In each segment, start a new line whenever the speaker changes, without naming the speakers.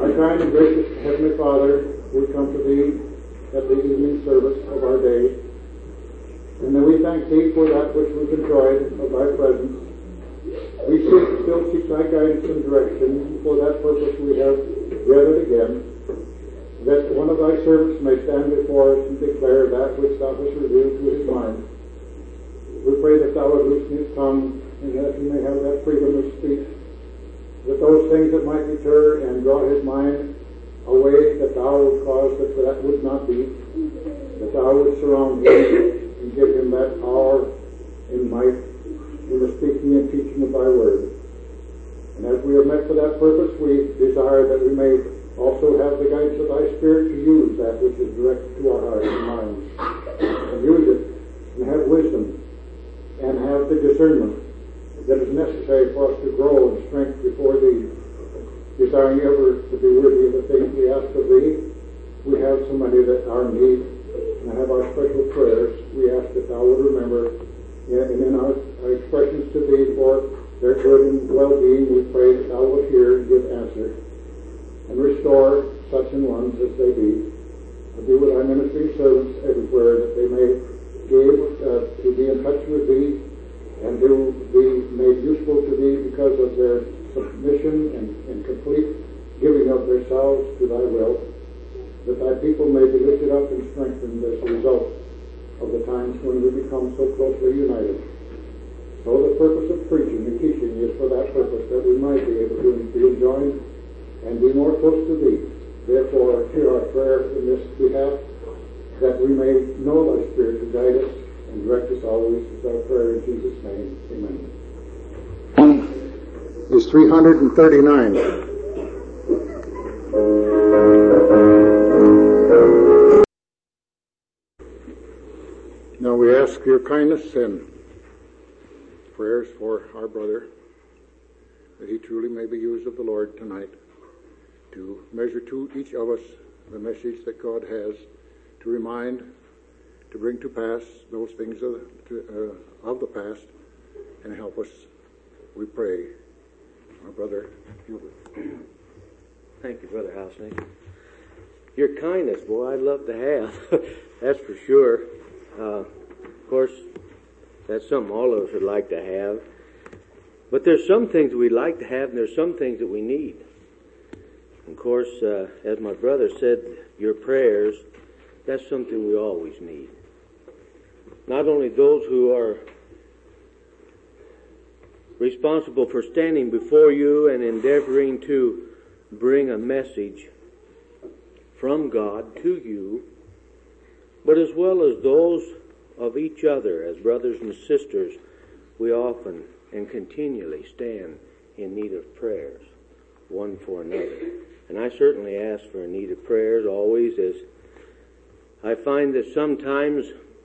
Our kind and gracious Heavenly Father, we come to Thee at the evening service of our day, and then we thank Thee for that which we've enjoyed of Thy presence. We still seek Thy guidance and direction. For that purpose we have gathered again, that one of Thy servants may stand before us and declare that which Thou hast revealed to his mind. We pray that Thou would loosen his tongue, and that he may have that freedom of speech, that those things that might deter and draw his mind away, that Thou would cause that would not be, that Thou would surround him and give him that power and might in the speaking and teaching of Thy word. And as we are met for that purpose, we desire that we may also have the guidance of Thy Spirit to use that which is directed to our hearts and minds, and use it, and have wisdom, and have the discernment that is necessary for us to grow in strength before Thee, desiring ever to be worthy of the things we ask of Thee. We have so many that are in need, and have our special prayers. We ask that Thou would remember, and in our expressions to Thee for their good and well-being, we pray that Thou wilt hear and give answer, and restore such an ones as they be. Be with our ministering servants everywhere, that they may be able to be in touch with Thee, and to be made useful to Thee because of their submission and complete giving of themselves to Thy will, that Thy people may be lifted up and strengthened as a result of the times when we become so closely united. So the purpose of preaching and teaching is for that purpose, that we might be able to be enjoined and be more close to Thee. Therefore, hear our prayer in this behalf, that we may know Thy Spirit to guide us and direct us always, is our prayer in Jesus' name. Amen. Is 339. Now we ask your kindness and prayers for our brother, that he truly may be used of the Lord tonight to measure to each of us the message that God has, to remind, to bring to pass those things of the past, and help us, we pray. Our brother Hubert.
Thank you, Brother Housney. Your kindness, boy, I'd love to have. That's for sure. Of course, that's something all of us would like to have. But there's some things we'd like to have, and there's some things that we need. Of course, as my brother said, your prayers, that's something we always need. Not only those who are responsible for standing before you and endeavoring to bring a message from God to you, but as well as those of each other as brothers and sisters. We often and continually stand in need of prayers one for another. And I certainly ask for a need of prayers always, as I find that sometimes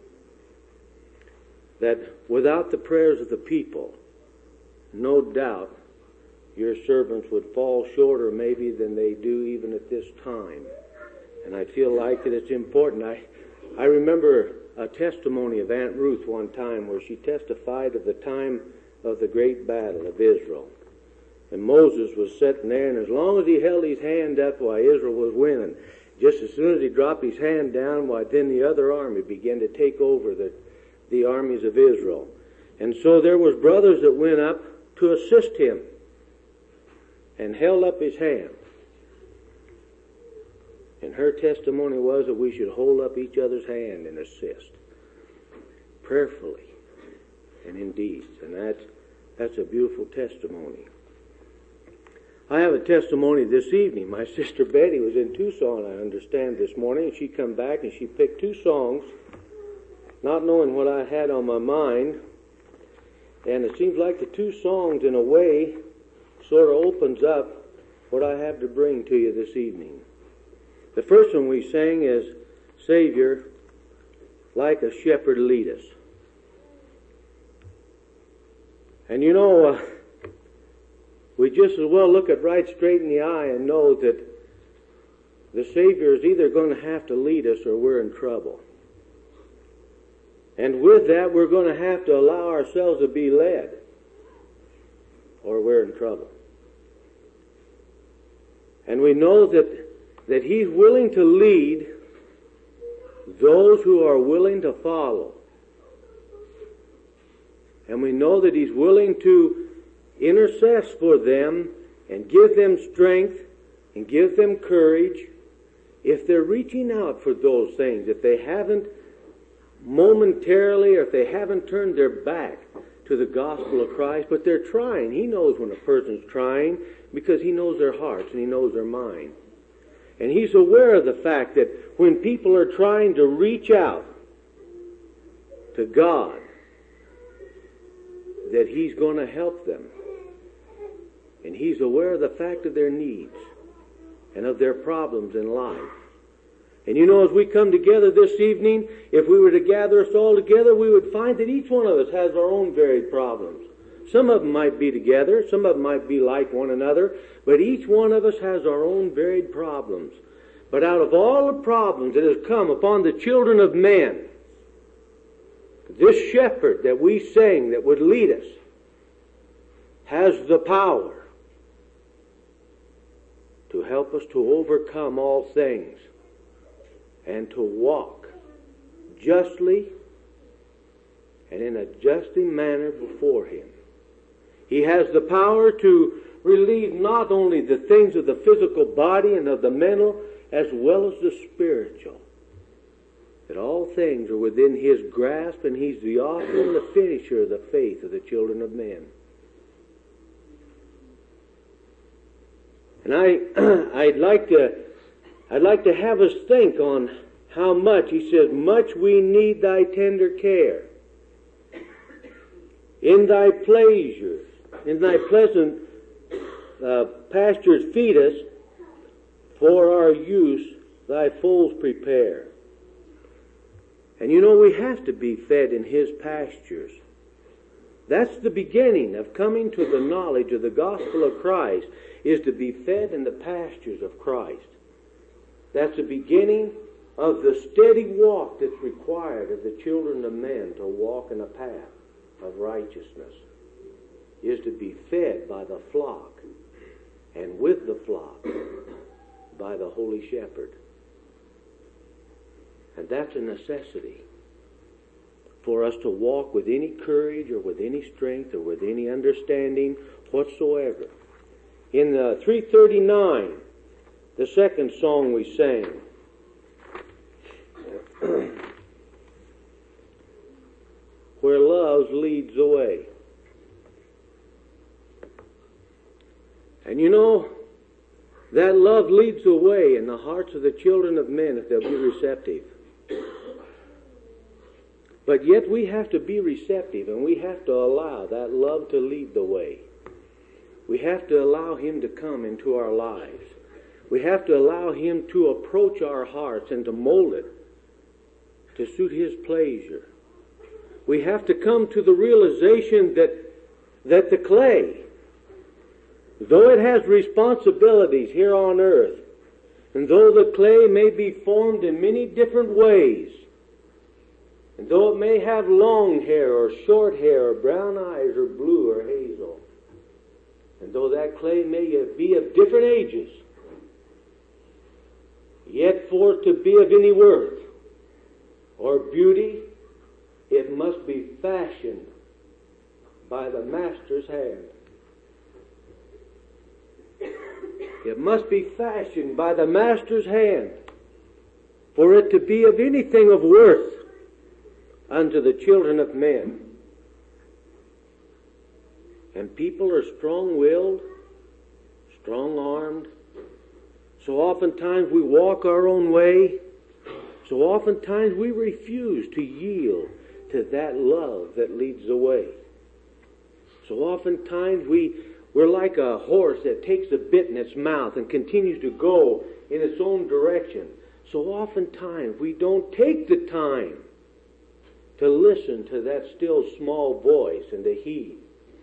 that without the prayers of the people, no doubt your servants would fall shorter maybe than they do even at this time. And I feel like that it's important. I remember a testimony of Aunt Ruth one time where she testified of the time of the great battle of Israel. And Moses was sitting there, and as long as he held his hand up, why, Israel was winning. Just as soon as he dropped his hand down, why, then the other army began to take over the armies of Israel. And so there was brothers that went up to assist him and held up his hand. And her testimony was that we should hold up each other's hand and assist prayerfully and in deeds. And that's a beautiful testimony. I have a testimony this evening. My sister Betty was in Tucson, I understand, this morning, and she come back and she picked 2 songs, not knowing what I had on my mind. And it seems like the 2 songs, in a way, sort of opens up what I have to bring to you this evening. The first one we sang is, Savior, like a shepherd lead us. And you know, we just as well look it right straight in the eye and know that the Savior is either going to have to lead us or we're in trouble. And with that, we're going to have to allow ourselves to be led, or we're in trouble. And And we know that He's willing to lead those who are willing to follow. And we know that He's willing to intercess for them and give them strength and give them courage if they're reaching out for those things, if they haven't momentarily, or if they haven't turned their back to the gospel of Christ, but they're trying. He knows when a person's trying because He knows their hearts and He knows their mind. And He's aware of the fact that when people are trying to reach out to God, that He's going to help them. And He's aware of the fact of their needs and of their problems in life. And you know, as we come together this evening, if we were to gather us all together, we would find that each one of us has our own varied problems. Some of them might be together, some of them might be like one another, but each one of us has our own varied problems. But out of all the problems that has come upon the children of men, this shepherd that we sing that would lead us has the power to help us to overcome all things and to walk justly and in a justly manner before Him. He has the power to relieve not only the things of the physical body and of the mental, as well as the spiritual. That all things are within His grasp, and He's the author and the finisher of the faith of the children of men. And I'd like to have us think on how much, He says, much we need Thy tender care. In Thy pleasures, in Thy pleasant pastures feed us, for our use Thy folds prepare. And you know, we have to be fed in His pastures. That's the beginning of coming to the knowledge of the gospel of Christ, is to be fed in the pastures of Christ. That's the beginning of the steady walk that's required of the children of men to walk in a path of righteousness, is to be fed by the flock, and with the flock by the Holy Shepherd. And that's a necessity for us to walk with any courage or with any strength or with any understanding whatsoever. In 339, the second song we sang, where love leads the way. And you know, that love leads the way in the hearts of the children of men if they'll be receptive. But yet we have to be receptive, and we have to allow that love to lead the way. We have to allow Him to come into our lives. We have to allow Him to approach our hearts and to mold it to suit His pleasure. We have to come to the realization that the clay, though it has responsibilities here on earth, and though the clay may be formed in many different ways, and though it may have long hair or short hair or brown eyes or blue or hazel, and though that clay may be of different ages, yet for it to be of any worth or beauty, it must be fashioned by the Master's hand. It must be fashioned by the Master's hand for it to be of anything of worth unto the children of men. And people are strong-willed, strong-armed. So oftentimes we walk our own way. So oftentimes we refuse to yield to that love that leads the way. So oftentimes we're like a horse that takes a bit in its mouth and continues to go in its own direction. So oftentimes we don't take the time to listen to that still small voice and to heed.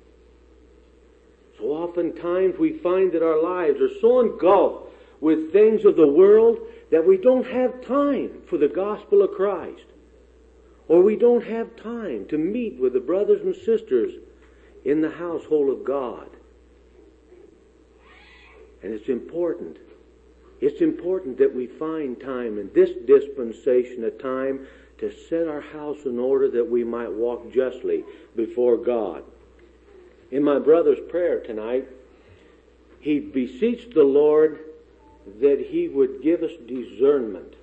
So oftentimes we find that our lives are so engulfed with things of the world that we don't have time for the gospel of Christ. Or we don't have time to meet with the brothers and sisters in the household of God. And it's important it's important that we find time in this dispensation of time to set our house in order that we might walk justly before God. In my brother's prayer tonight, he beseeched the Lord that He would give us discernment.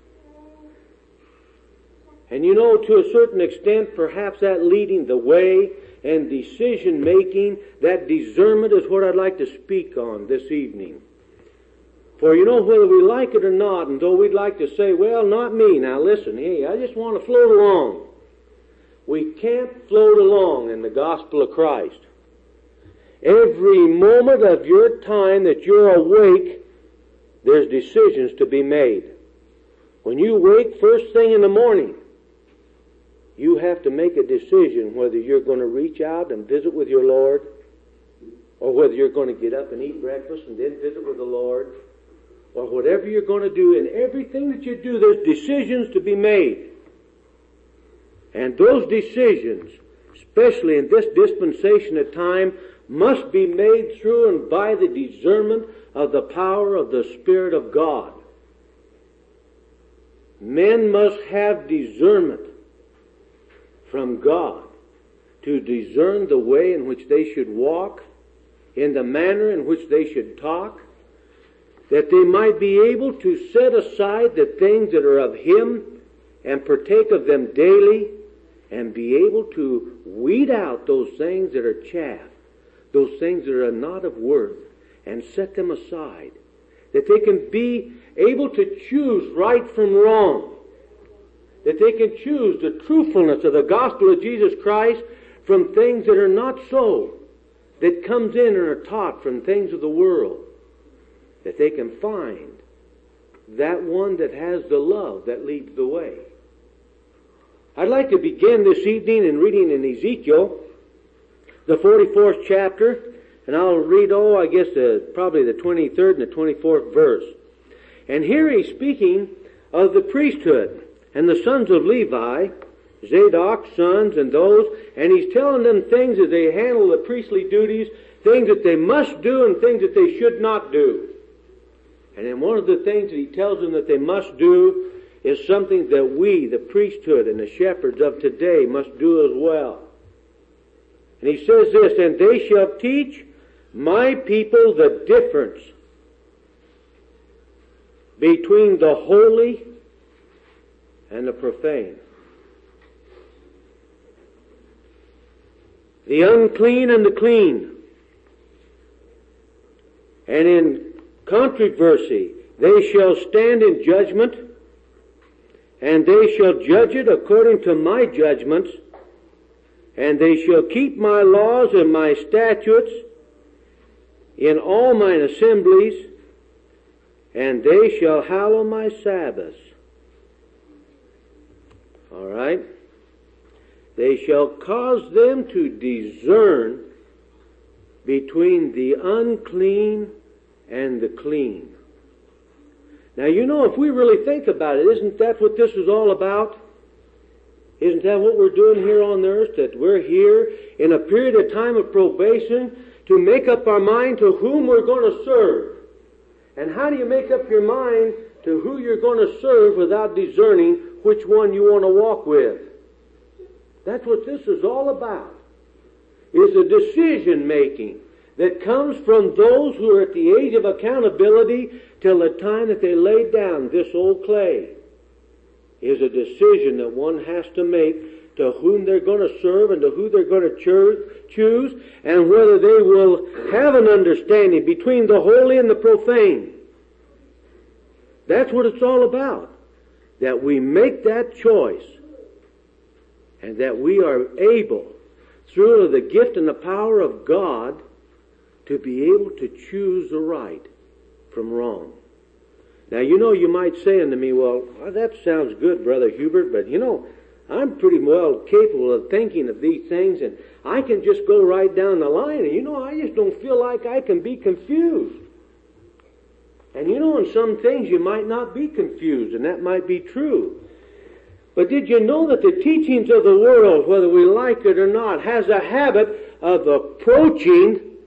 And you know, to a certain extent, perhaps that leading the way and decision making, that discernment is what I'd like to speak on this evening. For you know, whether we like it or not, and though we'd like to say, well, not me, now listen, hey, I just want to float along. We can't float along in the gospel of Christ. Every moment of your time that you're awake, there's decisions to be made. When you wake first thing in the morning, you have to make a decision whether you're going to reach out and visit with your Lord, or whether you're going to get up and eat breakfast and then visit with the Lord, or whatever you're going to do. In everything that you do, there's decisions to be made. And those decisions, especially in this dispensation of time, must be made through and by the discernment of the power of the Spirit of God. Men must have discernment from God to discern the way in which they should walk, in the manner in which they should talk, that they might be able to set aside the things that are of Him and partake of them daily, and be able to weed out those things that are chaff, those things that are not of worth, and set them aside, that they can be able to choose right from wrong, that they can choose the truthfulness of the gospel of Jesus Christ from things that are not so, that comes in and are taught from things of the world, that they can find that one that has the love that leads the way. I'd like to begin this evening in reading in Ezekiel, the 44th chapter, and I'll read, probably the 23rd and the 24th verse. And here he's speaking of the priesthood and the sons of Levi, Zadok's sons and those, and he's telling them things as they handle the priestly duties, things that they must do and things that they should not do. And then one of the things that he tells them that they must do is something that we, the priesthood and the shepherds of today, must do as well. And he says this, and they shall teach my people the difference between the holy and the profane, the unclean and the clean. And in controversy they shall stand in judgment, and they shall judge it according to my judgments, and they shall keep my laws and my statutes in all mine assemblies, and they shall hallow my Sabbaths. All right? They shall cause them to discern between the unclean and the clean. Now, you know, if we really think about it, isn't that what this is all about? Isn't that what we're doing here on earth? That we're here in a period of time of probation to make up our mind to whom we're going to serve. And how do you make up your mind to who you're going to serve without discerning which one you want to walk with? That's what this is all about, is a decision making that comes from those who are at the age of accountability till the time that they lay down this old clay. Is a decision that one has to make to whom they're going to serve and to who they're going to choose, and whether they will have an understanding between the holy and the profane. That's what it's all about, that we make that choice, and that we are able, through the gift and the power of God, to be able to choose the right from wrong. Now, you know, you might say unto me, well, that sounds good, Brother Hubert, but you know, I'm pretty well capable of thinking of these things, and I can just go right down the line, and you know, I just don't feel like I can be confused. And you know, in some things you might not be confused, and that might be true. But did you know that the teachings of the world, whether we like it or not, has a habit of approaching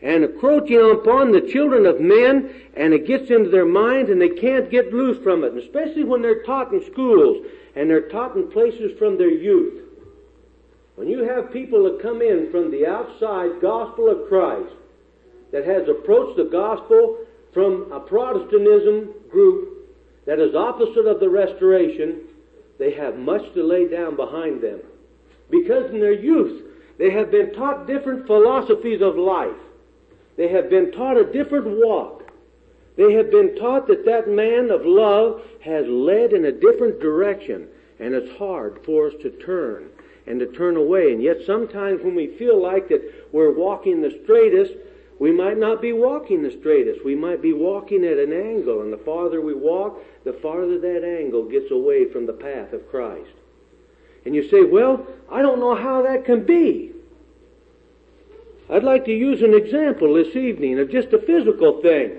and encroaching upon the children of men, and it gets into their minds and they can't get loose from it, and especially when they're taught in schools and they're taught in places from their youth. When you have people that come in from the outside gospel of Christ that has approached the gospel from a Protestantism group that is opposite of the Restoration, they have much to lay down behind them. Because in their youth, they have been taught different philosophies of life. They have been taught a different walk. They have been taught that that man of love has led in a different direction, and it's hard for us to turn and to turn away. And yet sometimes when we feel like that we're walking the straightest, we might not be walking the straightest. We might be walking at an angle, and the farther we walk, the farther that angle gets away from the path of Christ. And you say, well, I don't know how that can be. I'd like to use an example this evening of just a physical thing.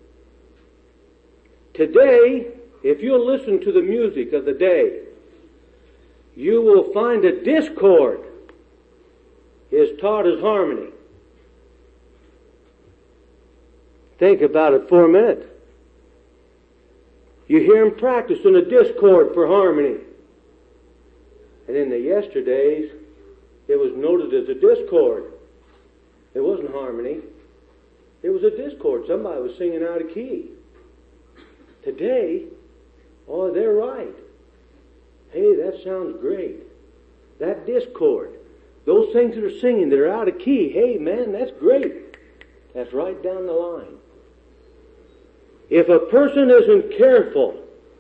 Today, if you'll listen to the music of the day, you will find a discord is taught as harmony. Think about it for a minute. You hear them practicing a discord for harmony. And in the yesterdays, it was noted as a discord. It wasn't harmony. It was a discord. Somebody was singing out of key. Today, oh, they're right. Hey, that sounds great. That discord. Those things that are singing that are out of key. Hey, man, that's great. That's right down the line. If a person isn't careful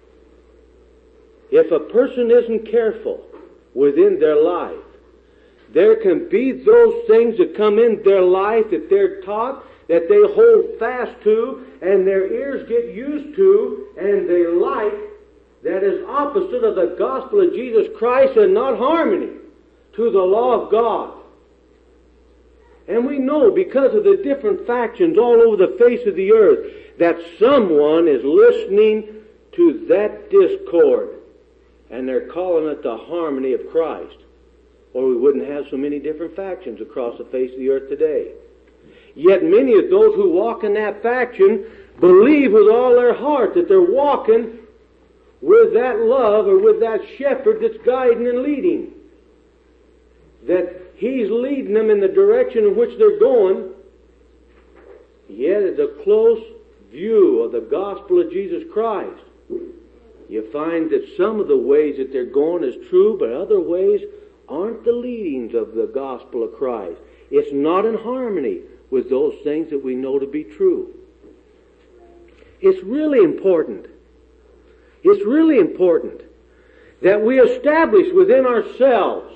within their life, there can be those things that come in their life that they're taught, that they hold fast to, and their ears get used to, and they like, that is opposite of the gospel of Jesus Christ and not harmony to the law of God. And we know because of the different factions all over the face of the earth that someone is listening to that discord, and they're calling it the harmony of Christ. Or we wouldn't have so many different factions across the face of the earth today. Yet many of those who walk in that faction believe with all their heart that they're walking with that love or with that shepherd that's guiding and leading. That he's leading them in the direction in which they're going. Yet at a close view of the gospel of Jesus Christ, you find that some of the ways that they're going is true, but other ways aren't the leadings of the gospel of Christ. It's not in harmony with those things that we know to be true. It's really important. It's really important that we establish within ourselves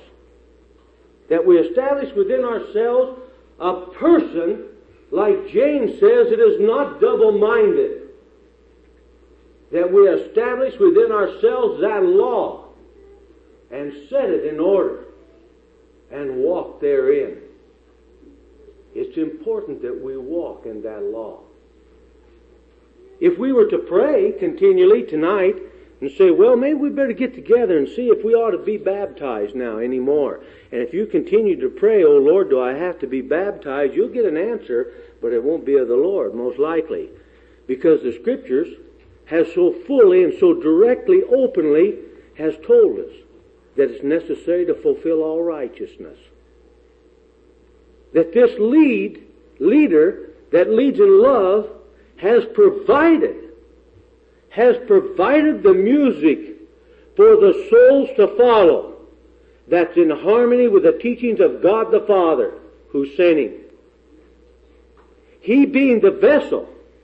a person, like James says, that is not double-minded. That we establish within ourselves that law and set it in order and walk therein. It's important that we walk in that law. If we were to pray continually tonight and say, well, maybe we better get together and see if we ought to be baptized now anymore. And if you continue to pray, oh Lord, do I have to be baptized? You'll get an answer, but it won't be of the Lord, most likely. Because the Scriptures has so fully and so directly, openly, has told us that it's necessary to fulfill all righteousness. That this leader that leads in love has provided the music for the souls to follow that's in harmony with the teachings of God the Father who sent him. He being the vessel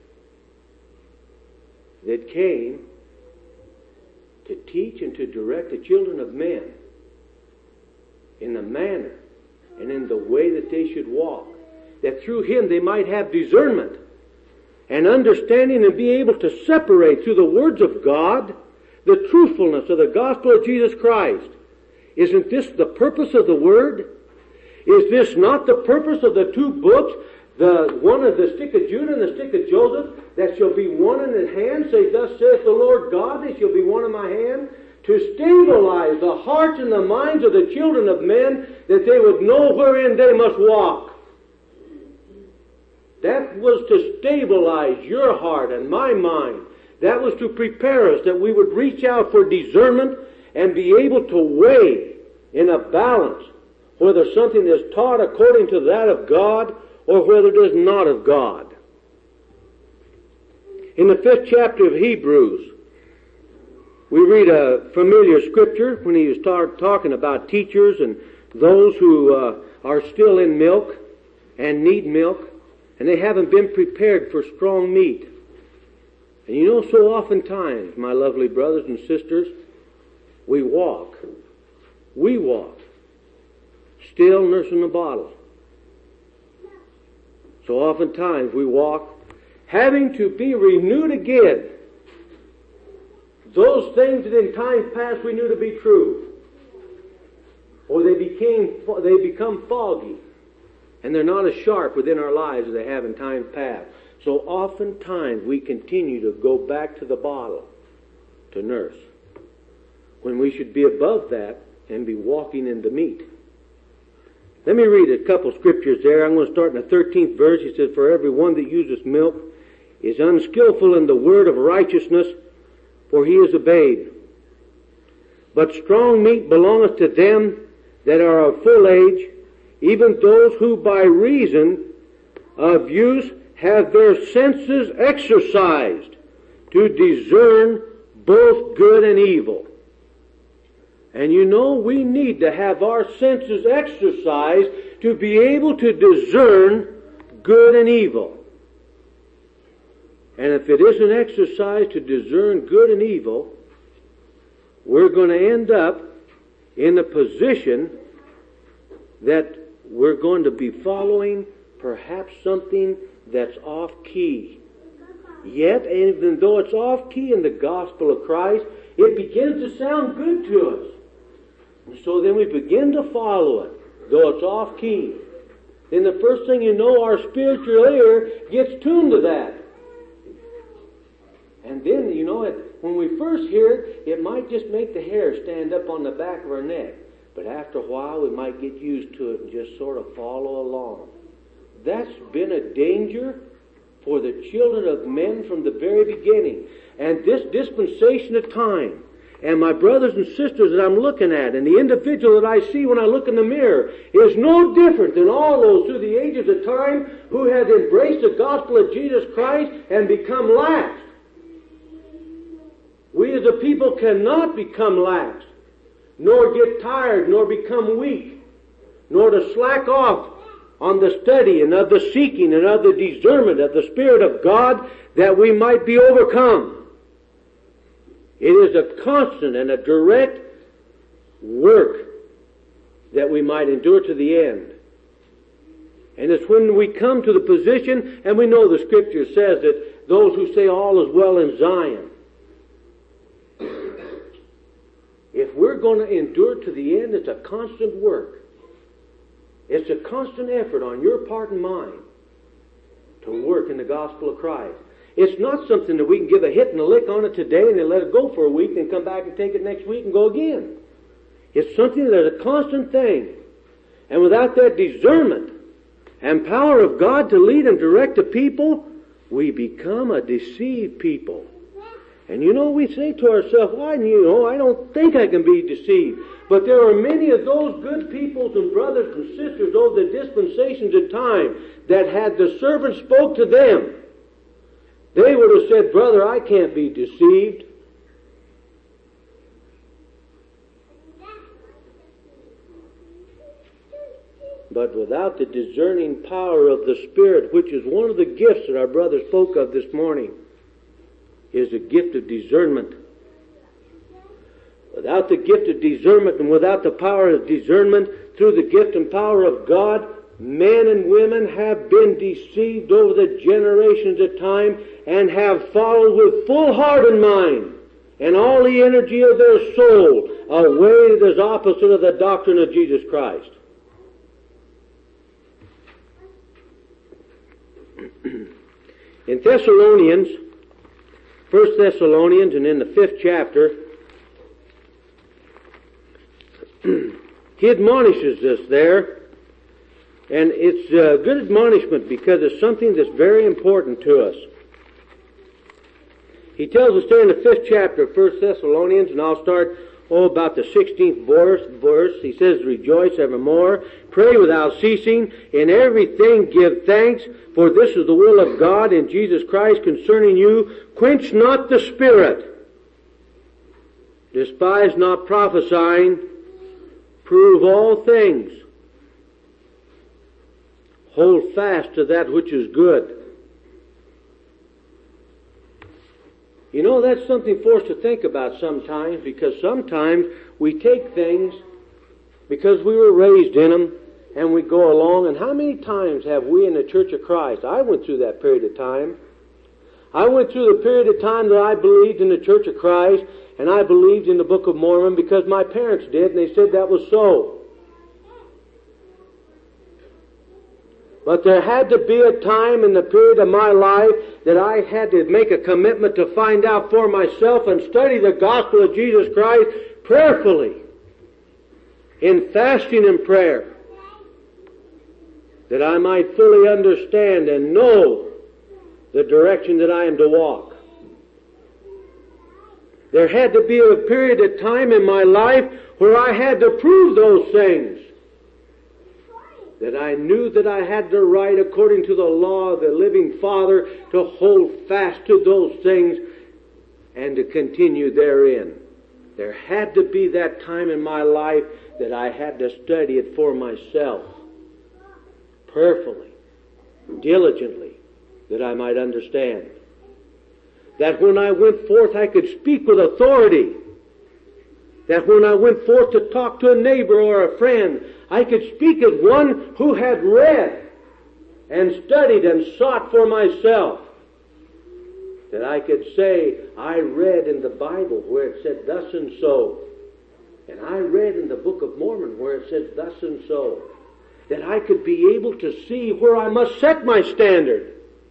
that came to teach and to direct the children of men in the manner and in the way that they should walk, that through him they might have discernment and understanding and be able to separate through the words of God the truthfulness of the gospel of Jesus Christ. Isn't this the purpose of the Word? Is this not the purpose of the two books, the one of the stick of Judah and the stick of Joseph, that shall be one in his hand, say, thus saith the Lord God, they shall be one in my hand, to stabilize the hearts and the minds of the children of men, that they would know wherein they must walk. That was to stabilize your heart and my mind. That was to prepare us that we would reach out for discernment and be able to weigh in a balance whether something is taught according to that of God or whether it is not of God. In the 5th chapter of Hebrews, we read a familiar scripture when he was talking about teachers and those who are still in milk and need milk, and they haven't been prepared for strong meat. And you know, so oftentimes, my lovely brothers and sisters, we walk, still nursing the bottle. So oftentimes we walk, having to be renewed again. Those things that in times past we knew to be true, or they become foggy, and they're not as sharp within our lives as they have in times past. So oftentimes we continue to go back to the bottle to nurse, when we should be above that and be walking in the meat. Let me read a couple scriptures there. I'm going to start in the 13th verse. He says, "For every one that uses milk is unskillful in the word of righteousness, for he is a babe. But strong meat belongeth to them that are of full age, even those who by reason of use have their senses exercised to discern both good and evil." And you know, we need to have our senses exercised to be able to discern good and evil. And if it isn't exercised to discern good and evil, we're going to end up in a position that we're going to be following perhaps something that's off key. Yet, even though it's off key in the gospel of Christ, it begins to sound good to us. And so then we begin to follow it, though it's off key. Then the first thing you know, our spiritual ear gets tuned to that. And then, you know, when we first hear it, it might just make the hair stand up on the back of our neck. But after a while, we might get used to it and just sort of follow along. That's been a danger for the children of men from the very beginning. And this dispensation of time, and my brothers and sisters that I'm looking at, and the individual that I see when I look in the mirror, is no different than all those through the ages of time who had embraced the gospel of Jesus Christ and become lax. We as a people cannot become lax, nor get tired, nor become weak, nor to slack off on the study and of the seeking and of the discernment of the Spirit of God, that we might be overcome. It is a constant and a direct work that we might endure to the end. And it's when we come to the position, and we know the Scripture says that those who say all is well in Zion, if we're going to endure to the end, it's a constant work. It's a constant effort on your part and mine to work in the gospel of Christ. It's not something that we can give a hit and a lick on it today and then let it go for a week and come back and take it next week and go again. It's something that's a constant thing. And without that discernment and power of God to lead and direct the people, we become a deceived people. And you know, we say to ourselves, well, I don't think I can be deceived. But there are many of those good peoples and brothers and sisters over the dispensations of time that had the servant spoke to them, they would have said, brother, I can't be deceived. But without the discerning power of the Spirit, which is one of the gifts that our brother spoke of this morning, is the gift of discernment. Without the gift of discernment and without the power of discernment through the gift and power of God, men and women have been deceived over the generations of time and have followed with full heart and mind and all the energy of their soul a way that is opposite of the doctrine of Jesus Christ. In Thessalonians, 1 Thessalonians, and in the 5th chapter, he admonishes us there And it's a good admonishment because it's something that's very important to us. He tells us there in the 5th chapter of 1 Thessalonians, and I'll start about the 16th verse. He says, "Rejoice evermore, pray without ceasing, in everything give thanks, for this is the will of God in Jesus Christ concerning you. Quench not the spirit, despise not prophesying, prove all things, hold fast to that which is good." You know, that's something for us to think about sometimes, because sometimes we take things because we were raised in them and we go along. And how many times have we in the Church of Christ? I went through that period of time. I went through the period of time that I believed in the Church of Christ and I believed in the Book of Mormon because my parents did, and they said that was so. But there had to be a time in the period of my life that I had to make a commitment to find out for myself and study the gospel of Jesus Christ prayerfully, in fasting and prayer, that I might fully understand and know the direction that I am to walk. There had to be a period of time in my life where I had to prove those things, that I knew that I had the right, according to the law of the living Father, to hold fast to those things and to continue therein. There had to be that time in my life that I had to study it for myself, prayerfully, diligently, that I might understand. That when I went forth I could speak with authority. That when I went forth to talk to a neighbor or a friend, I could speak as one who had read and studied and sought for myself. That I could say, I read in the Bible where it said thus and so. And I read in the Book of Mormon where it said thus and so. That I could be able to see where I must set my standard.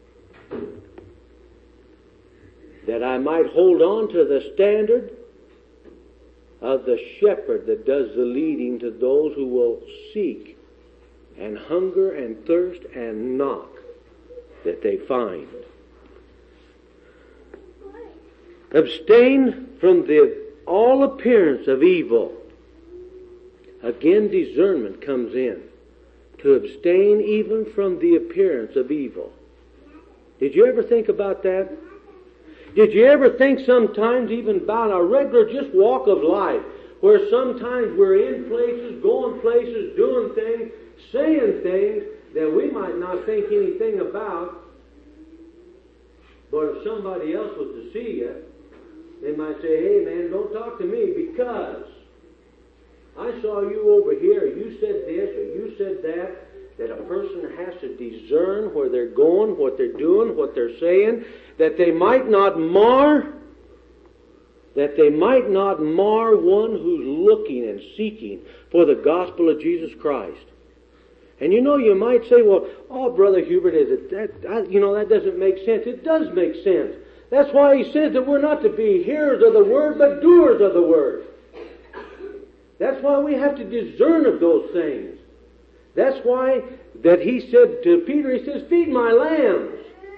That I might hold on to the standard of the shepherd that does the leading to those who will seek and hunger and thirst and knock, that they find. Abstain from all appearance of evil. Again, discernment comes in. To abstain even from the appearance of evil. Did you ever think about that? Did you ever think sometimes even about a regular just walk of life, where sometimes we're in places, going places, doing things, saying things that we might not think anything about, but if somebody else was to see you, they might say, "Hey man, don't talk to me because I saw you over here, you said this or you said that." That a person has to discern where they're going, what they're doing, what they're saying, that they might not mar one who's looking and seeking for the gospel of Jesus Christ. And you know, you might say, "Well, oh, Brother Hubert, that doesn't make sense." It does make sense. That's why he says that we're not to be hearers of the word, but doers of the word. That's why we have to discern of those things. That's why that he said to Peter, he says, "Feed my lambs.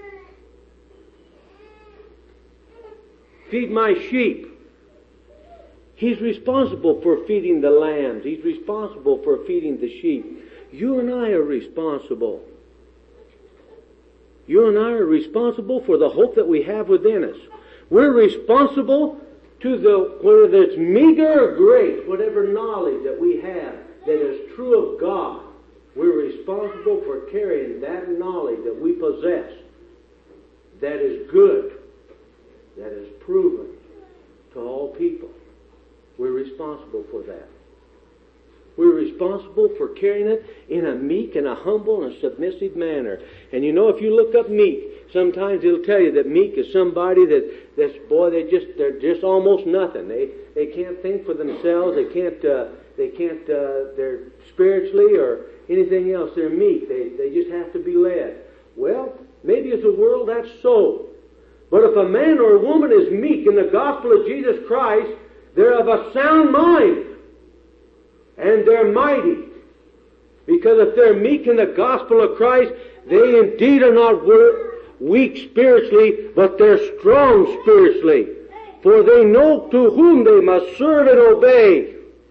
Feed my sheep." He's responsible for feeding the lambs. He's responsible for feeding the sheep. You and I are responsible. You and I are responsible for the hope that we have within us. We're responsible to whether it's meager or great, whatever knowledge that we have that is true of God. We're responsible for carrying that knowledge that we possess, that is good, that is proven to all people. We're responsible for that. We're responsible for carrying it in a meek and a humble and a submissive manner. And you know, if you look up meek, sometimes it'll tell you that meek is somebody they're just almost nothing. They can't think for themselves. They're spiritually or anything else. They're meek. They just have to be led. Well, maybe as a world that's so. But if a man or a woman is meek in the gospel of Jesus Christ, they're of a sound mind. And they're mighty. Because if they're meek in the gospel of Christ, they indeed are not weak spiritually, but they're strong spiritually. For they know to whom they must serve and obey.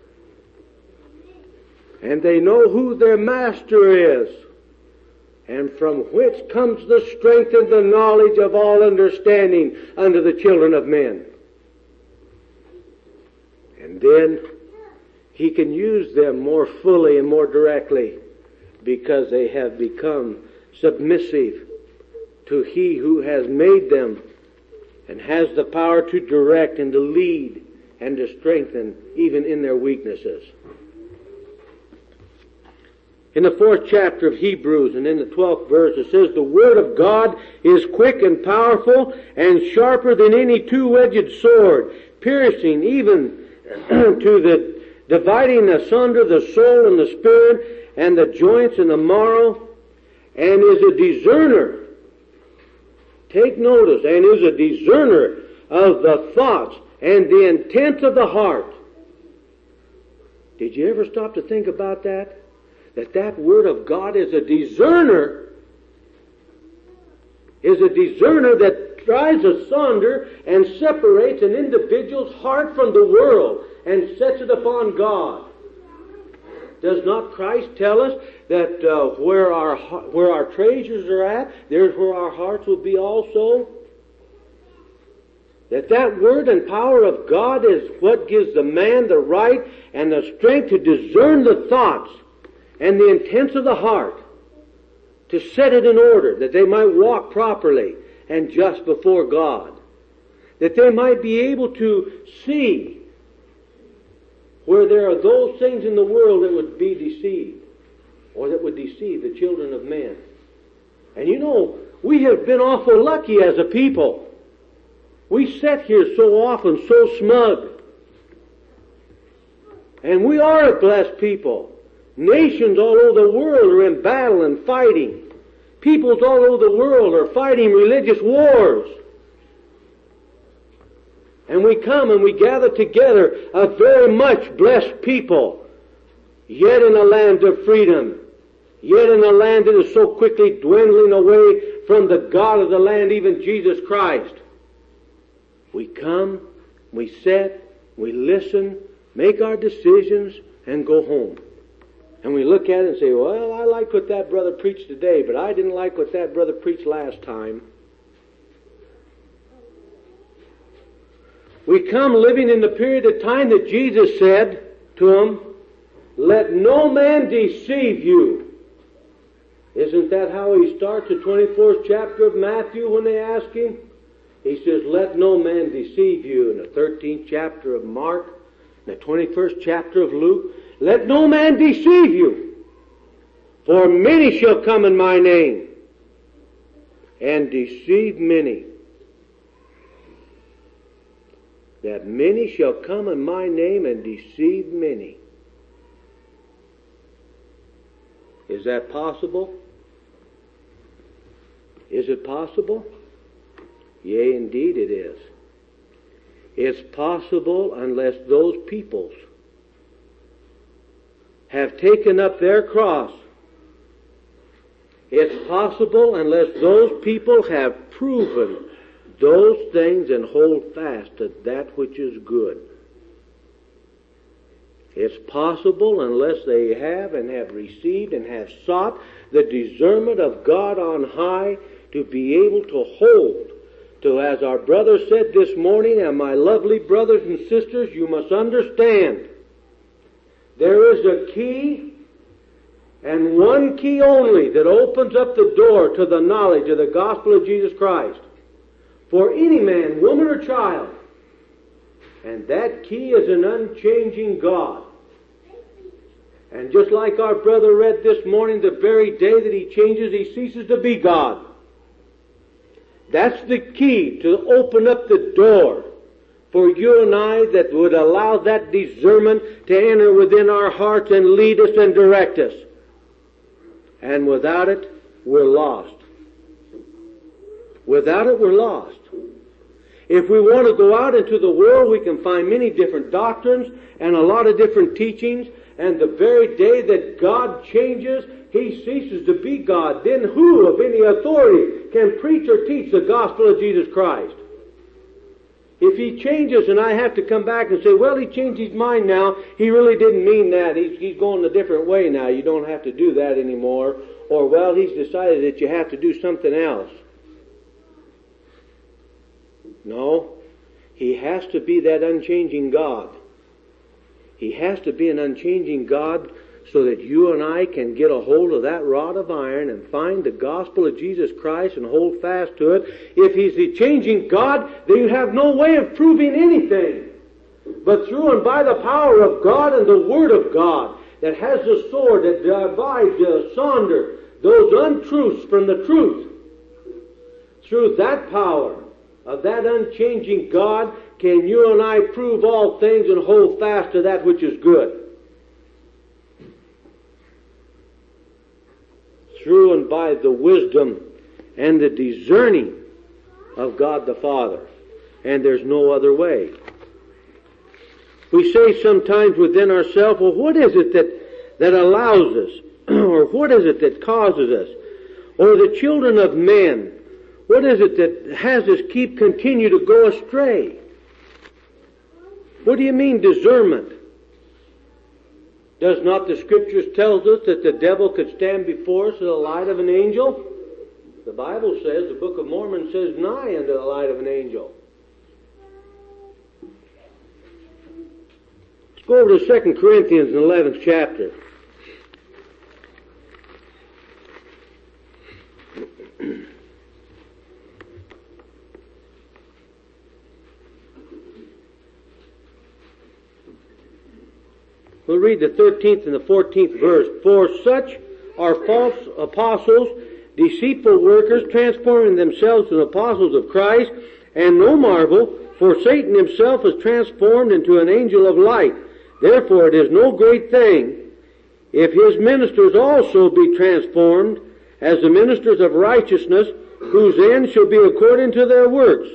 And they know who their master is, and from which comes the strength and the knowledge of all understanding unto the children of men. And then he can use them more fully and more directly because they have become submissive to He who has made them and has the power to direct and to lead and to strengthen even in their weaknesses. In the 4th chapter of Hebrews and in the 12th verse it says, the Word of God is quick and powerful and sharper than any two-edged sword, piercing even to the dividing asunder the soul and the spirit and the joints and the marrow, and is a discerner. Take notice, and is a discerner of the thoughts and the intents of the heart. Did you ever stop to think about that? That Word of God is a discerner, that drives asunder and separates an individual's heart from the world and sets it upon God. Does not Christ tell us that where our treasures are at, there's where our hearts will be also? That Word and power of God is what gives the man the right and the strength to discern the thoughts and the intents of the heart, to set it in order, that they might walk properly and just before God, that they might be able to see where there are those things in the world that would be deceived, or that would deceive the children of men. And you know, we have been awful lucky as a people. We sit here so often so smug. And we are a blessed people. Nations all over the world are in battle and fighting. Peoples all over the world are fighting religious wars. And we come and we gather together a very much blessed people, yet in a land of freedom, yet in a land that is so quickly dwindling away from the God of the land, even Jesus Christ. We come, we sit, we listen, make our decisions, and go home. And we look at it and say, well, I like what that brother preached today, but I didn't like what that brother preached last time. We come living in the period of time that Jesus said to them, let no man deceive you. Isn't that how he starts the 24th chapter of Matthew when they ask him? He says, let no man deceive you. In the 13th chapter of Mark, in the 21st chapter of Luke, let no man deceive you. For many shall come in my name and deceive many. That many shall come in my name and deceive many. Is that possible? Is it possible? Yea, indeed it is. It's possible unless those peoples have taken up their cross. It's possible unless those people have proven those things and hold fast to that which is good. It's possible unless they have and have received and have sought the discernment of God on high to be able to hold to, as our brother said this morning, and my lovely brothers and sisters, you must understand, there is a key, and one key only, that opens up the door to the knowledge of the gospel of Jesus Christ for any man, woman, or child. And that key is an unchanging God. And just like our brother read this morning, the very day that he changes, he ceases to be God. That's the key to open up the door for you and I that would allow that discernment to enter within our hearts and lead us and direct us. And without it, we're lost. Without it, we're lost. If we want to go out into the world, we can find many different doctrines and a lot of different teachings, and the very day that God changes, He ceases to be God, then who of any authority can preach or teach the gospel of Jesus Christ? If He changes and I have to come back and say, well, He changed His mind now, He really didn't mean that, He's going a different way now, you don't have to do that anymore, or well, He's decided that you have to do something else. No, He has to be that unchanging God. He has to be an unchanging God so that you and I can get a hold of that rod of iron and find the gospel of Jesus Christ and hold fast to it. If He's the changing God, then you have no way of proving anything but through and by the power of God and the Word of God that has the sword that divides asunder those untruths from the truth. Through that power of that unchanging God can you and I prove all things and hold fast to that which is good. Through and by the wisdom and the discerning of God the Father. And there's no other way. We say sometimes within ourselves, well, what is it that allows us? Or what is it that causes us? Or the children of men, what is it that has us continue to go astray? What do you mean discernment? Does not the Scriptures tell us that the devil could stand before us in the light of an angel? The Bible says, the Book of Mormon says, nigh unto the light of an angel. Let's go over to 2 Corinthians, the 11th chapter. We'll read the 13th and the 14th verse. For such are false apostles, deceitful workers, transforming themselves into apostles of Christ, and no marvel, for Satan himself is transformed into an angel of light. Therefore it is no great thing if his ministers also be transformed as the ministers of righteousness, whose end shall be according to their works.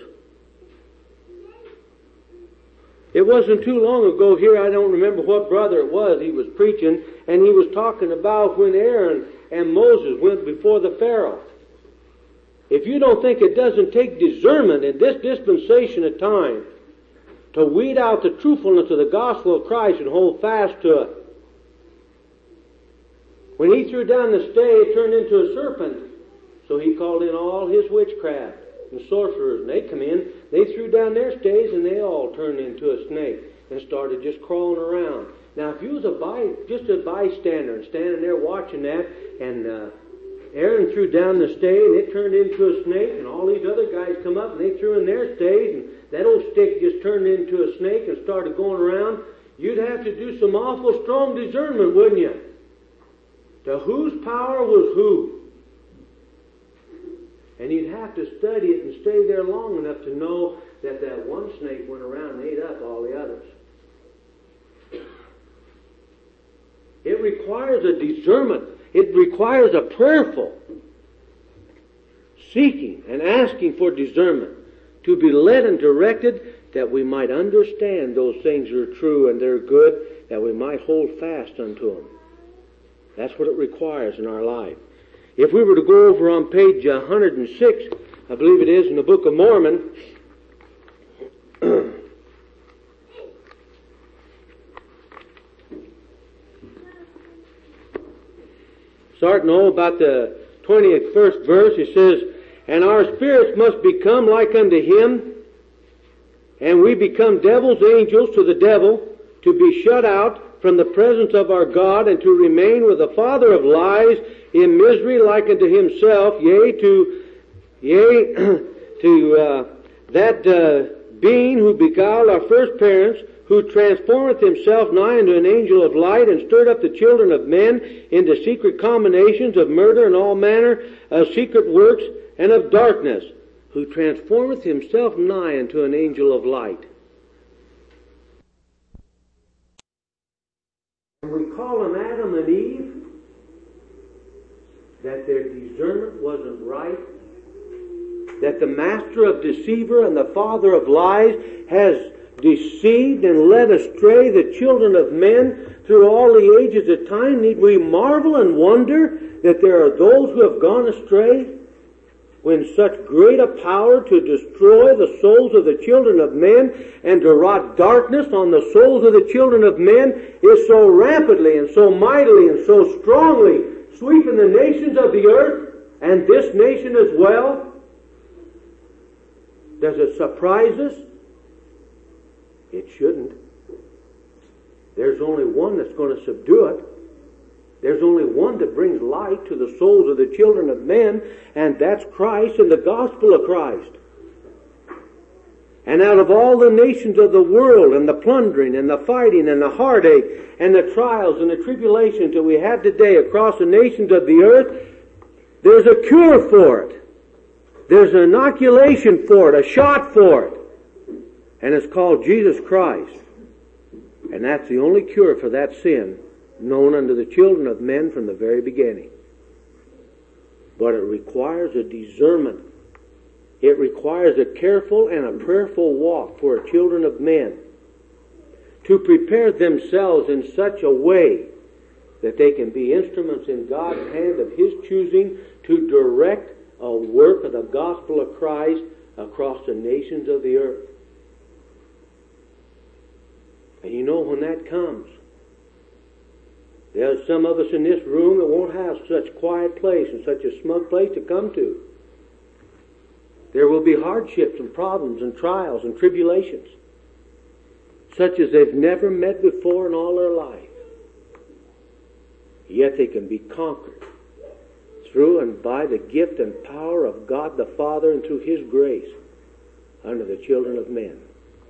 It wasn't too long ago here, I don't remember what brother it was, he was preaching, and he was talking about when Aaron and Moses went before the Pharaoh. If you don't think it doesn't take discernment in this dispensation of time to weed out the truthfulness of the gospel of Christ and hold fast to it. When he threw down the stay, it turned into a serpent. So he called in all his witchcraft and sorcerers, and they come in, they threw down their stays, and they all turned into a snake and started just crawling around. Now, if you was just a bystander and standing there watching that, and Aaron threw down the stay, and it turned into a snake, and all these other guys come up, and they threw in their stays, and that old stick just turned into a snake and started going around, you'd have to do some awful strong discernment, wouldn't you? To whose power was who? And you'd have to study it and stay there long enough to know that that one snake went around and ate up all the others. It requires a discernment. It requires a prayerful seeking and asking for discernment to be led and directed that we might understand those things are true and they're good, that we might hold fast unto them. That's what it requires in our life. If we were to go over on page 106, I believe it is, in the Book of Mormon, starting about the 21st verse, it says, and our spirits must become like unto him, and we become devils, angels to the devil, to be shut out from the presence of our God, and to remain with the father of lies in misery like unto himself, yea, to that being who beguiled our first parents, who transformeth himself nigh unto an angel of light, and stirred up the children of men into secret combinations of murder and all manner of secret works and of darkness, who transformeth himself nigh unto an angel of light. And we call them Adam and Eve, that their discernment wasn't right, that the master of deceiver and the father of lies has deceived and led astray the children of men through all the ages of time? Need we marvel and wonder that there are those who have gone astray, when such great a power to destroy the souls of the children of men and to wrought darkness on the souls of the children of men is so rapidly and so mightily and so strongly sweeping the nations of the earth, and this nation as well? Does it surprise us? It shouldn't. There's only one that's going to subdue it. There's only one that brings light to the souls of the children of men, and that's Christ and the gospel of Christ. And out of all the nations of the world, and the plundering, and the fighting, and the heartache, and the trials, and the tribulations that we have today across the nations of the earth, there's a cure for it. There's an inoculation for it, a shot for it. And it's called Jesus Christ. And that's the only cure for that sin known unto the children of men from the very beginning. But it requires a discernment. It requires a careful and a prayerful walk for the children of men to prepare themselves in such a way that they can be instruments in God's hand of His choosing to direct a work of the gospel of Christ across the nations of the earth. And you know, when that comes, there's some of us in this room that won't have such quiet place and such a smug place to come to. There will be hardships and problems and trials and tribulations, such as they've never met before in all their life. Yet they can be conquered through and by the gift and power of God the Father and through His grace unto the children of men.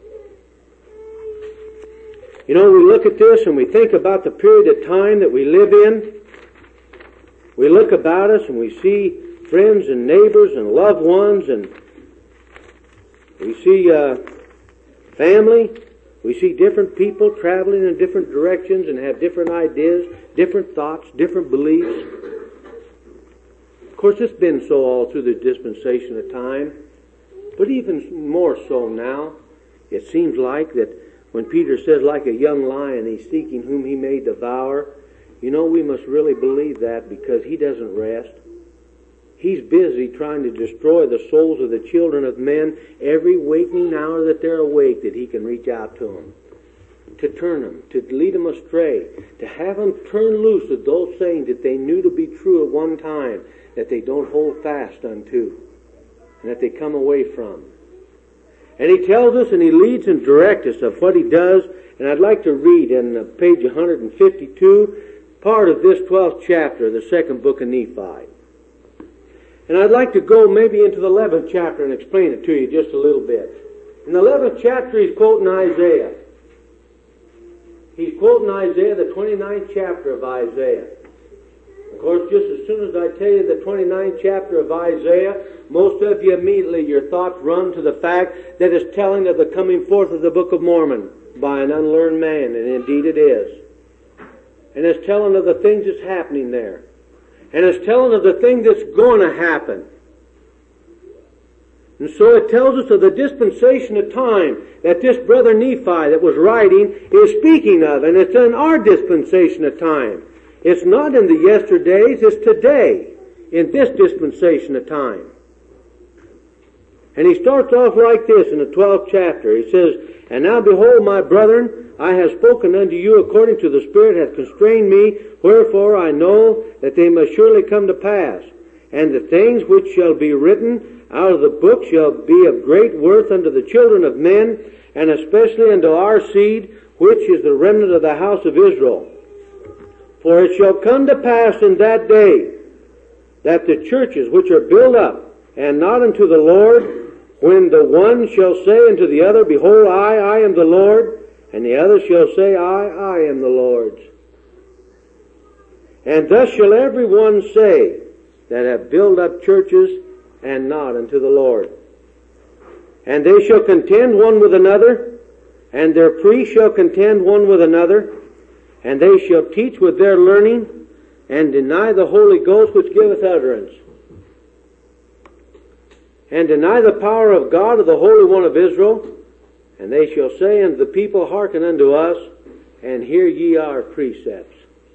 You know, we look at this and we think about the period of time that we live in. We look about us and we see friends and neighbors and loved ones, and we see family. We see different people traveling in different directions and have different ideas, different thoughts, different beliefs. Of course, it's been so all through the dispensation of time, but even more so now. It seems like that when Peter says, like a young lion, he's seeking whom he may devour, you know, we must really believe that, because he doesn't rest. He's busy trying to destroy the souls of the children of men every waking hour that they're awake, that he can reach out to them, to turn them, to lead them astray, to have them turn loose of those things that they knew to be true at one time, that they don't hold fast unto, and that they come away from. And he tells us and he leads and directs us of what he does. And I'd like to read in page 152 part of this 12th chapter of the second book of Nephi. And I'd like to go maybe into the 11th chapter and explain it to you just a little bit. In the 11th chapter he's quoting Isaiah. He's quoting Isaiah, the 29th chapter of Isaiah. Of course, just as soon as I tell you the 29th chapter of Isaiah, most of you immediately, your thoughts run to the fact that it's telling of the coming forth of the Book of Mormon by an unlearned man, and indeed it is. And it's telling of the things that's happening there. And it's telling of the thing that's going to happen. And so it tells us of the dispensation of time that this brother Nephi that was writing is speaking of, and it's in our dispensation of time. It's not in the yesterdays, it's today, in this dispensation of time. And he starts off like this in the 12th chapter. He says, "And now behold, my brethren, I have spoken unto you according to the Spirit hath constrained me, wherefore I know that they must surely come to pass. And the things which shall be written out of the book shall be of great worth unto the children of men, and especially unto our seed, which is the remnant of the house of Israel. For it shall come to pass in that day that the churches which are built up, and not unto the Lord, when the one shall say unto the other, Behold, I am the Lord, and the other shall say, I am the Lord's. And thus shall every one say that have built up churches, and not unto the Lord. And they shall contend one with another, and their priests shall contend one with another, and they shall teach with their learning, and deny the Holy Ghost which giveth utterance, and deny the power of God of the Holy One of Israel, And they shall say unto the people, Hearken unto us, and hear ye our precepts.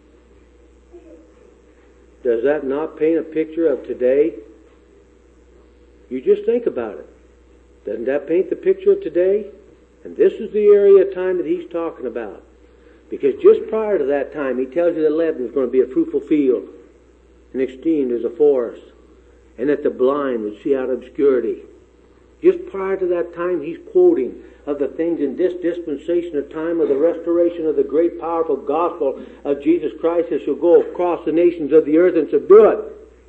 Does that not paint a picture of today? You just think about it. Doesn't that paint the picture of today? And this is the area of time that he's talking about. Because just prior to that time, he tells you that Lebanon is going to be a fruitful field, and esteemed as a forest, and that the blind would see out of obscurity. Just prior to that time, he's quoting of the things in this dispensation of time of the restoration of the great powerful gospel of Jesus Christ that shall go across the nations of the earth and subdue it.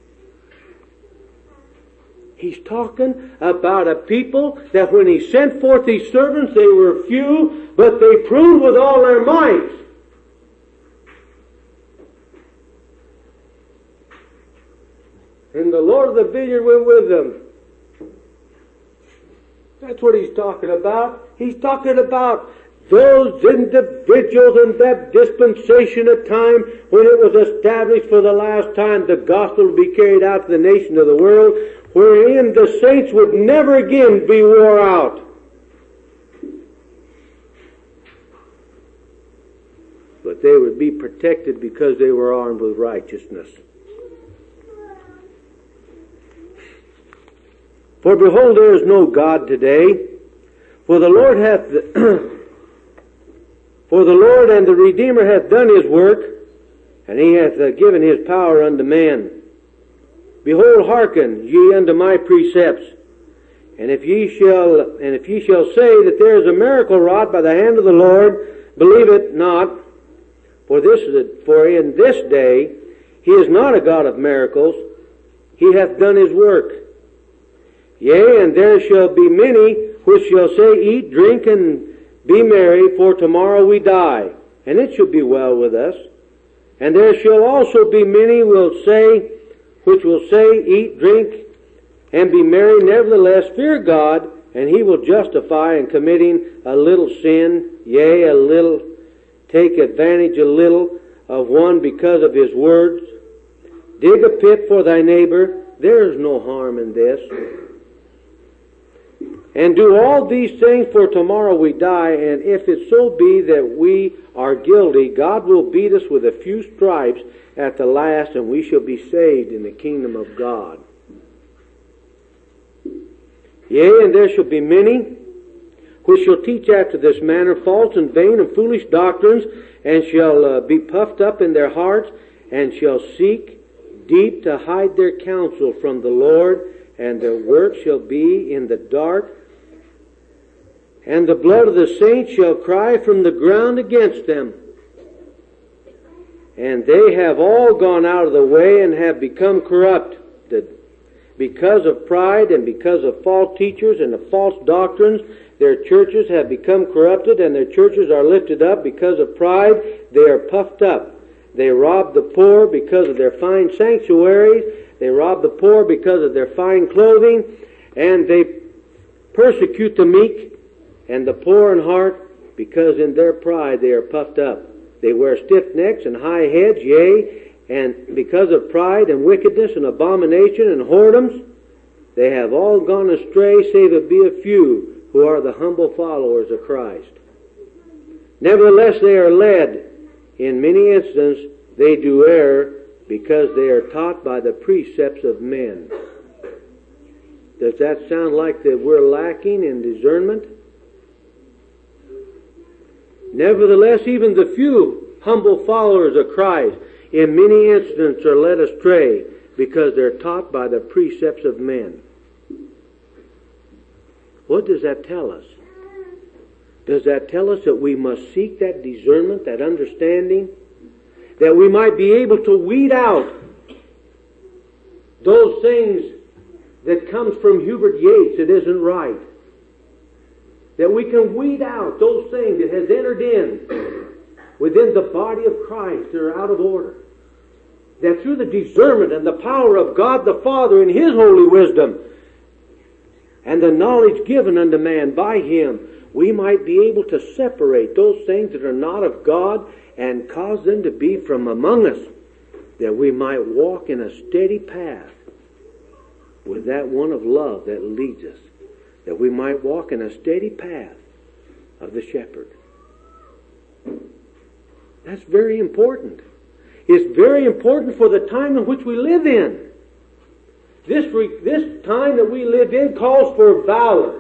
He's talking about a people that when he sent forth these servants, they were few, but they proved with all their might. And the Lord of the vineyard went with them. That's what he's talking about. He's talking about those individuals in that dispensation of time when it was established for the last time the gospel would be carried out to the nations of the world, wherein the saints would never again be wore out. But they would be protected because they were armed with righteousness. For behold, there is no God today, for the Lord and the Redeemer hath done his work, and he hath given his power unto man. Behold, hearken ye unto my precepts, and if ye shall say that there is a miracle wrought by the hand of the Lord, believe it not. For in this day he is not a God of miracles; he hath done his work. Yea, and there shall be many which shall say, Eat, drink, and be merry, for tomorrow we die, and it shall be well with us. And there shall also be many which will say, Eat, drink, and be merry, nevertheless fear God, and he will justify in committing a little sin, yea, a little, take advantage a little of one because of his words. Dig a pit for thy neighbor, there is no harm in this. And do all these things, for tomorrow we die, and if it so be that we are guilty, God will beat us with a few stripes at the last, and we shall be saved in the kingdom of God. Yea, and there shall be many which shall teach after this manner false and vain and foolish doctrines, and shall be puffed up in their hearts, and shall seek deep to hide their counsel from the Lord, and their work shall be in the dark, and the blood of the saints shall cry from the ground against them. And they have all gone out of the way and have become corrupted. Because of pride and because of false teachers and of false doctrines, their churches have become corrupted, and their churches are lifted up. Because of pride, they are puffed up. They rob the poor because of their fine sanctuaries. They rob the poor because of their fine clothing, and they persecute the meek and the poor in heart, because in their pride they are puffed up. They wear stiff necks and high heads, yea, and because of pride and wickedness and abomination and whoredoms, they have all gone astray, save it be a few who are the humble followers of Christ. Nevertheless they are led. In many instances they do err, because they are taught by the precepts of men. Does that sound like that we're lacking in discernment? Nevertheless, even the few humble followers of Christ in many instances are led astray because they're taught by the precepts of men. What does that tell us? Does that tell us that we must seek that discernment, that understanding, that we might be able to weed out those things that comes from Hubert Yates that isn't right? That we can weed out those things that has entered in within the body of Christ that are out of order. That through the discernment and the power of God the Father in His holy wisdom and the knowledge given unto man by Him, we might be able to separate those things that are not of God and cause them to be from among us, that we might walk in a steady path with that one of love that leads us. That we might walk in a steady path of the shepherd. That's very important. It's very important for the time in which we live in. This time that we live in calls for valor.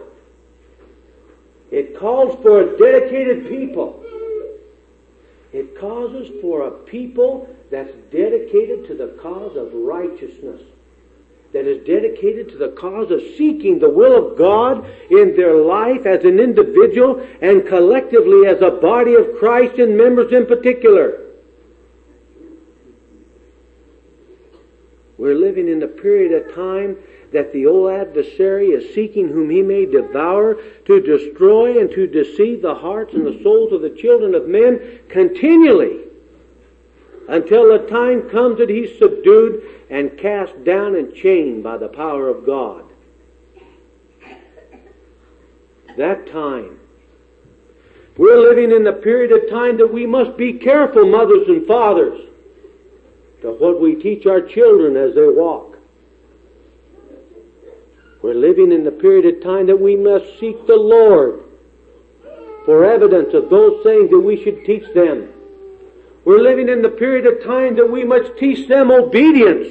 It calls for a dedicated people. It causes for a people that's dedicated to the cause of righteousness, that is dedicated to the cause of seeking the will of God in their life as an individual and collectively as a body of Christ and members in particular. We're living in a period of time that the old adversary is seeking whom he may devour, to destroy and to deceive the hearts and the souls of the children of men continually, until the time comes that he's subdued and cast down and chained by the power of God. That time. We're living in the period of time that we must be careful, mothers and fathers, to what we teach our children as they walk. We're living in the period of time that we must seek the Lord for evidence of those things that we should teach them. We're living in the period of time that we must teach them obedience.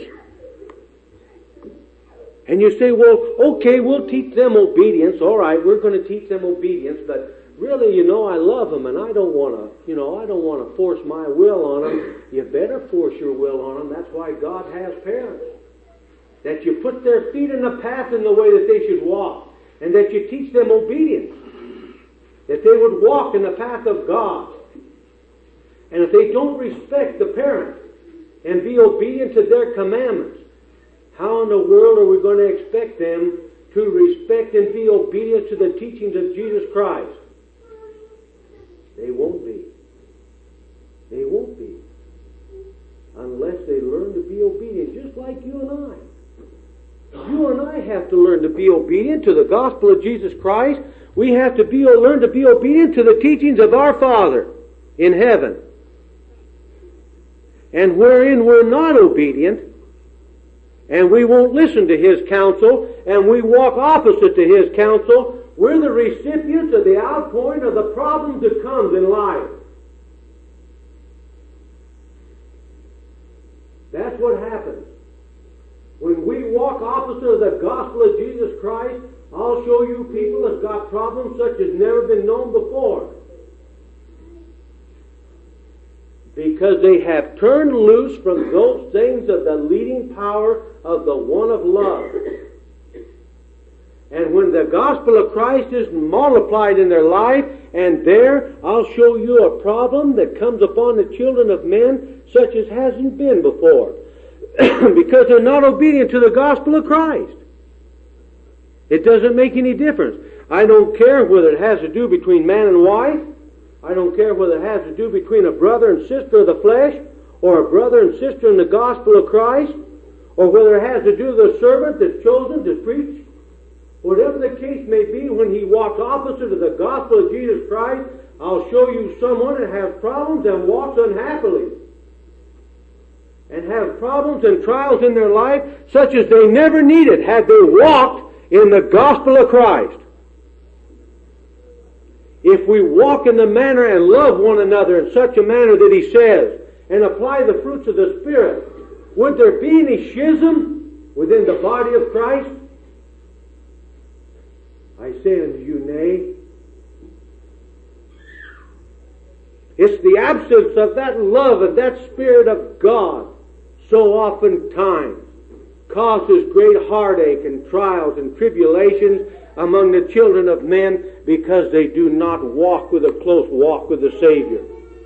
And you say, well, okay, we'll teach them obedience. All right, we're going to teach them obedience, but really, I love them and I don't want to force my will on them. You better force your will on them. That's why God has parents. That you put their feet in the path in the way that they should walk. And that you teach them obedience. That they would walk in the path of God. And if they don't respect the parent and be obedient to their commandments, how in the world are we going to expect them to respect and be obedient to the teachings of Jesus Christ? They won't be. They won't be. Unless they learn to be obedient, just like you and I. You and I have to learn to be obedient to the gospel of Jesus Christ. We have to learn to be obedient to the teachings of our Father in heaven. And wherein we're not obedient, and we won't listen to His counsel, and we walk opposite to His counsel, we're the recipients of the outpouring of the problems that comes in life. That's what happens. When we walk opposite of the gospel of Jesus Christ, I'll show you people that's got problems such as never been known before. Because they have turned loose from those things of the leading power of the one of love. And when the gospel of Christ is multiplied in their life, and there I'll show you a problem that comes upon the children of men such as hasn't been before. Because they're not obedient to the gospel of Christ. It doesn't make any difference. I don't care whether it has to do between man and wife. I don't care whether it has to do between a brother and sister of the flesh, or a brother and sister in the gospel of Christ, or whether it has to do with a servant that's chosen to preach. Whatever the case may be, when he walks opposite of the gospel of Jesus Christ, I'll show you someone that has problems and walks unhappily. And have problems and trials in their life such as they never needed had they walked in the gospel of Christ. If we walk in the manner and love one another in such a manner that He says, and apply the fruits of the Spirit, would there be any schism within the body of Christ? I say unto you, nay. It's the absence of that love and that Spirit of God so oftentimes causes great heartache and trials and tribulations among the children of men, because they do not walk with a close walk with the Savior.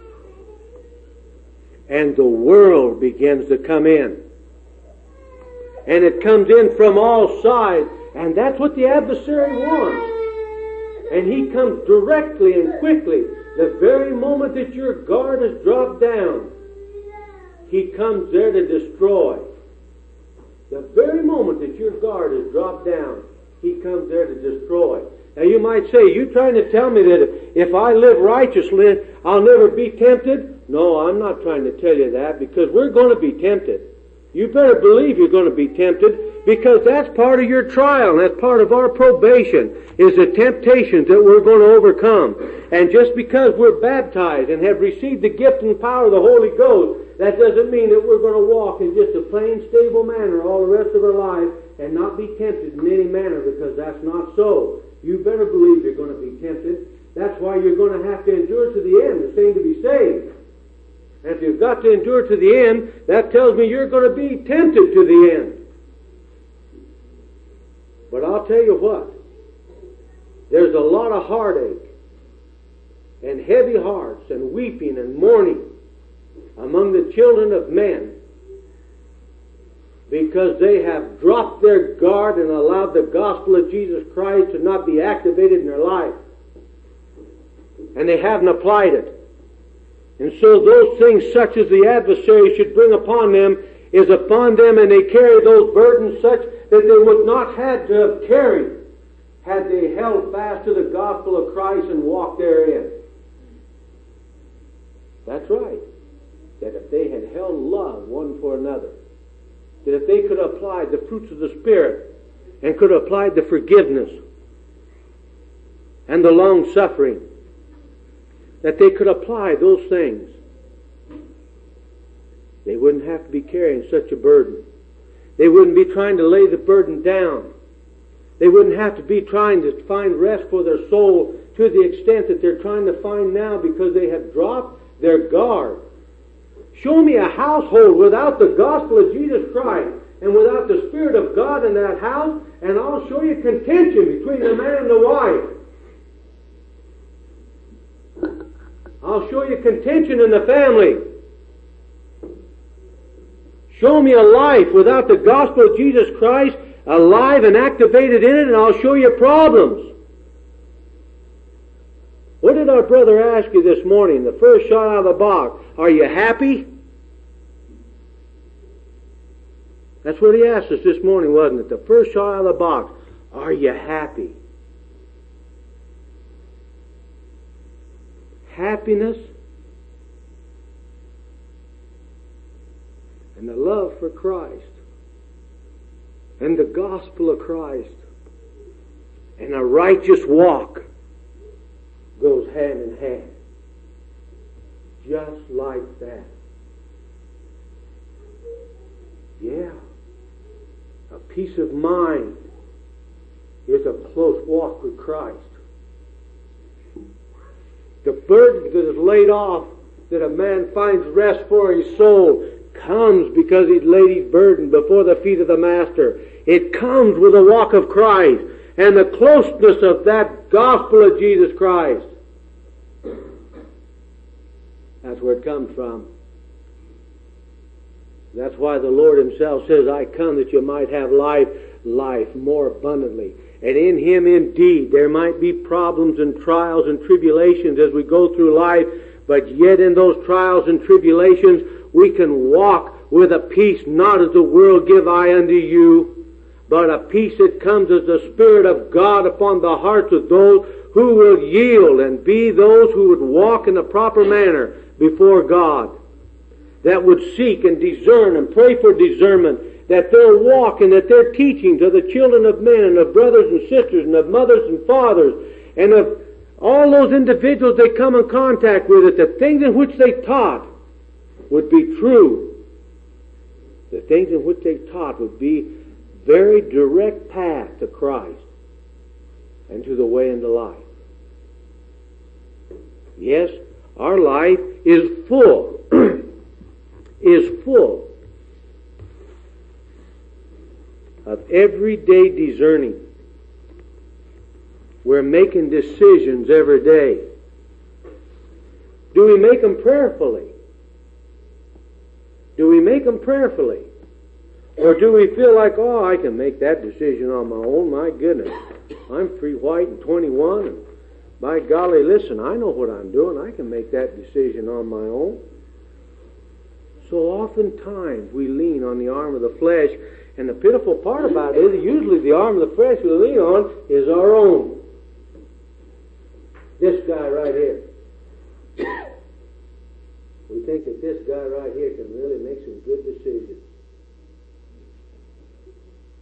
And the world begins to come in. And it comes in from all sides. And that's what the adversary wants. And he comes directly and quickly. The very moment that your guard is dropped down, he comes there to destroy. The very moment that your guard is dropped down, he comes there to destroy. Now you might say, you trying to tell me that if I live righteously, I'll never be tempted? No, I'm not trying to tell you that, because we're going to be tempted. You better believe you're going to be tempted, because that's part of your trial, and that's part of our probation, is the temptations that we're going to overcome. And just because we're baptized and have received the gift and power of the Holy Ghost, that doesn't mean that we're going to walk in just a plain, stable manner all the rest of our life and not be tempted in any manner, because that's not so. You better believe you're going to be tempted. That's why you're going to have to endure to the end, the same to be saved. And if you've got to endure to the end, that tells me you're going to be tempted to the end. But I'll tell you what, there's a lot of heartache and heavy hearts and weeping and mourning among the children of men, because they have dropped their guard and allowed the gospel of Jesus Christ to not be activated in their life. And they haven't applied it. And so those things such as the adversary should bring upon them is upon them, and they carry those burdens such that they would not have to have carried had they held fast to the gospel of Christ and walked therein. That's right. That if they had held love one for another, that if they could apply the fruits of the Spirit and could apply the forgiveness and the long-suffering, that they could apply those things, they wouldn't have to be carrying such a burden. They wouldn't be trying to lay the burden down. They wouldn't have to be trying to find rest for their soul to the extent that they're trying to find now, because they have dropped their guard. Show me a household without the gospel of Jesus Christ and without the Spirit of God in that house, and I'll show you contention between the man and the wife. I'll show you contention in the family. Show me a life without the gospel of Jesus Christ, alive and activated in it, and I'll show you problems. What did our brother ask you this morning, the first shot out of the box? Are you happy? That's what he asked us this morning, wasn't it? The first shot out of the box. Are you happy? Happiness and the love for Christ and the gospel of Christ and a righteous walk goes hand in hand. Just like that. Yeah. A peace of mind is a close walk with Christ. The burden that is laid off, that a man finds rest for his soul, comes because he's laid his burden before the feet of the Master. It comes with a walk of Christ and the closeness of that gospel of Jesus Christ. That's where it comes from. That's why the Lord Himself says, I come that you might have life more abundantly. And in Him indeed there might be problems and trials and tribulations as we go through life, but yet in those trials and tribulations we can walk with a peace not as the world give I unto you, but a peace that comes as the Spirit of God upon the hearts of those who will yield and be those who would walk in the proper manner before God, that would seek and discern and pray for discernment, that their walk and that their teaching to the children of men and of brothers and sisters and of mothers and fathers and of all those individuals they come in contact with, that the things in which they taught would be true. The things in which they taught would be very direct path to Christ and to the way into life. Yes, our life is full, of everyday discerning. We're making decisions every day. Do we make them prayerfully? Do we make them prayerfully? Or do we feel like, oh, I can make that decision on my own, my goodness. I'm free white and 21, and by golly, listen, I know what I'm doing. I can make that decision on my own. So oftentimes we lean on the arm of the flesh, and the pitiful part about it is usually the arm of the flesh we lean on is our own. This guy right here. We think that this guy right here can really make some good decisions.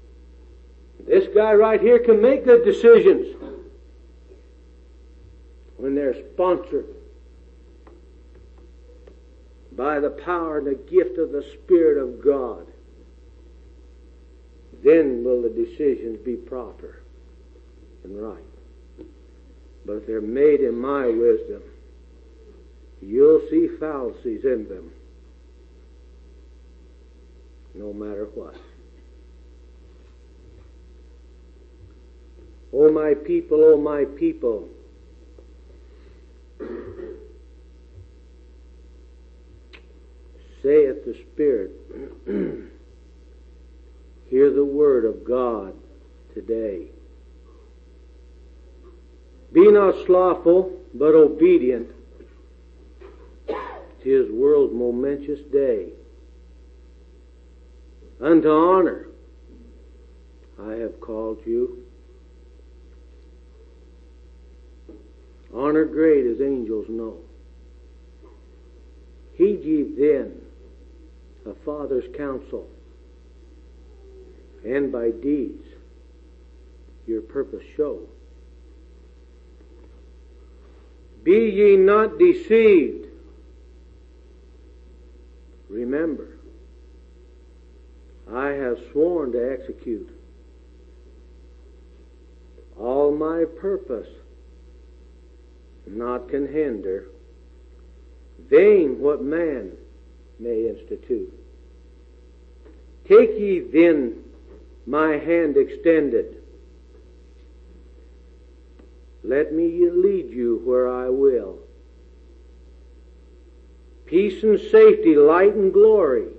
This guy right here can make good decisions. when they're sponsored by the power and the gift of the Spirit of God, then will the decisions be proper and right. But if they're made in my wisdom, you'll see fallacies in them, no matter what. O my people, saith the Spirit, hear the word of God today. Be not slothful, but obedient to His world's momentous day. Unto honor I have called you. Honor great as angels know. Heed ye then a father's counsel, and by deeds your purpose show. Be ye not deceived. Remember, I have sworn to execute all my purpose. Naught can hinder. Vain what man may institute. Take ye then my hand extended. Let me lead you where I will. Peace and safety, light and glory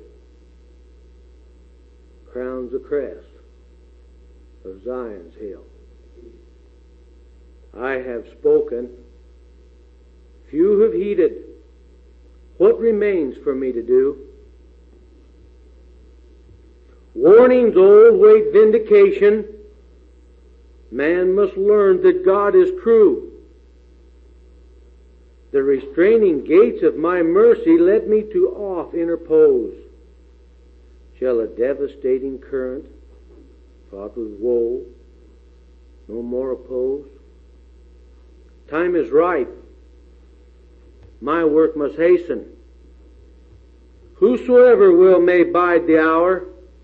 crowns the crest of Zion's hill. I have spoken, few have heeded. What remains for me to do? Warnings old wait vindication. Man must learn that God is true. The restraining gates of my mercy let me to off interpose. Shall a devastating current, fraught with woe, no more oppose? Time is ripe. My work must hasten. Whosoever will may bide the hour.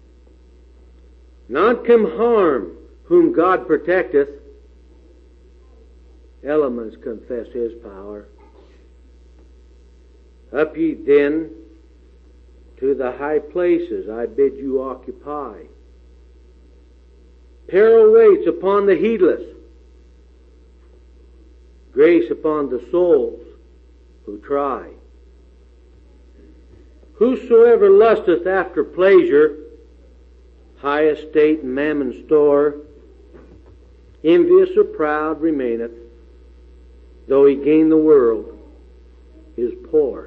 Not come harm whom God protecteth. Elements confess His power. Up ye then to the high places I bid you occupy. Peril waits upon the heedless. Grace upon the souls who try. Whosoever lusteth after pleasure, high estate and mammon store, envious or proud remaineth, though he gain the world, is poor.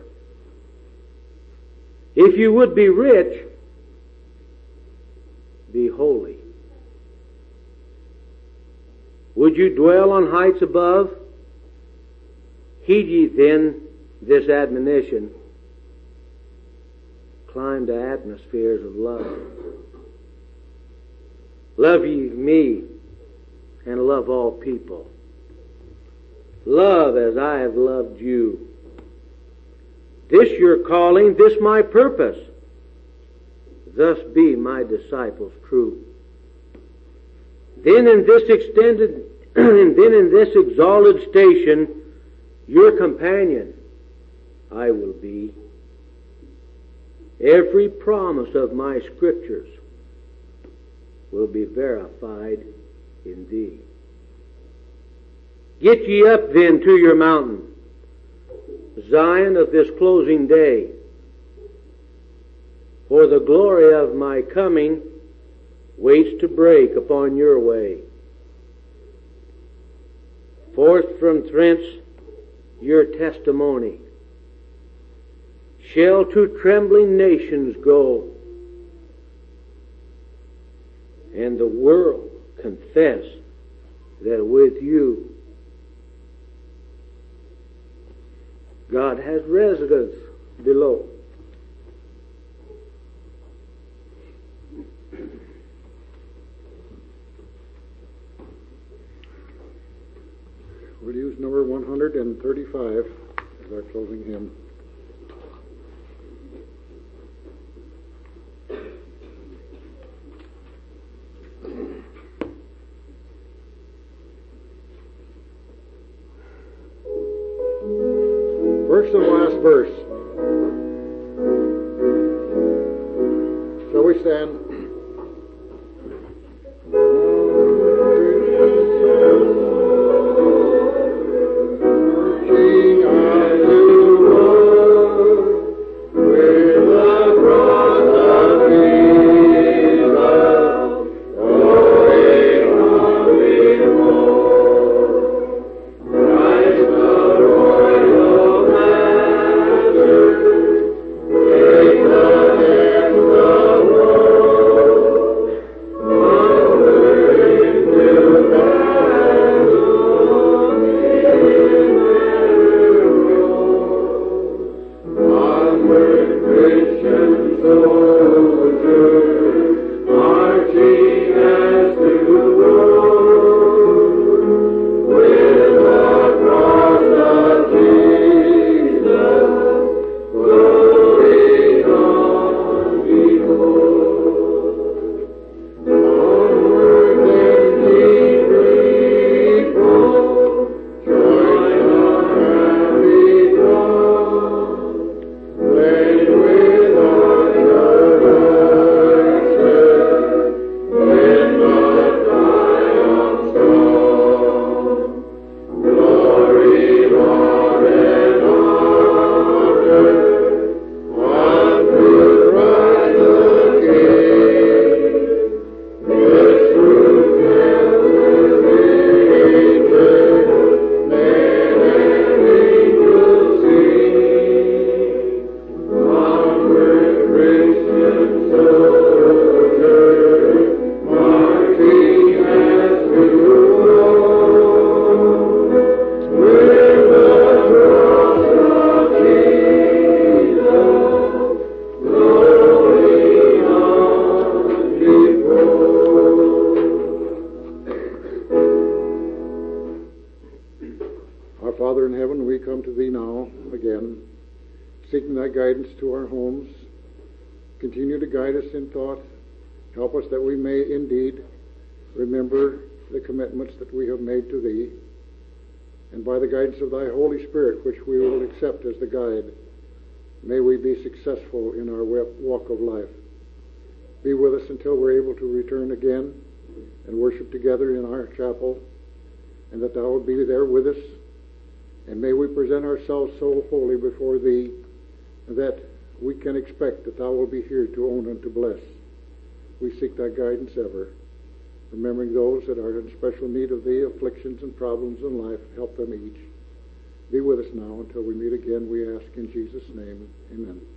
If you would be rich, be holy. Would you dwell on heights above? Heed ye then this admonition. Climb to atmospheres of love. Love ye me and love all people. Love as I have loved you. This your calling, this my purpose. Thus be my disciples true. Then in this extended, and then in this exalted station, your companion I will be. Every promise of my scriptures will be verified in thee. Get ye up then to your mountain, Zion of this closing day, for the glory of my coming waits to break upon your way. Forth from thence your testimony shall to trembling nations go, and the world confess that with you God has residence below.
Will you
use number 135 as our closing hymn. First and last verse. Shall we stand? Seeking thy guidance to our homes. Continue to guide us in thought. Help us that we may indeed remember the commitments that we have made to thee. And by the guidance of thy Holy Spirit, which we will accept as the guide, may we be successful in our walk of life. Be with us until we're able to return again and worship together in our chapel, and that thou will be there with us. And may we present ourselves so holy before thee that we can expect that thou wilt be here to own and to bless. We seek thy guidance ever, remembering those that are in special need of thee, afflictions and problems in life. Help them each. Be with us now until we meet again, we ask in Jesus' name. Amen.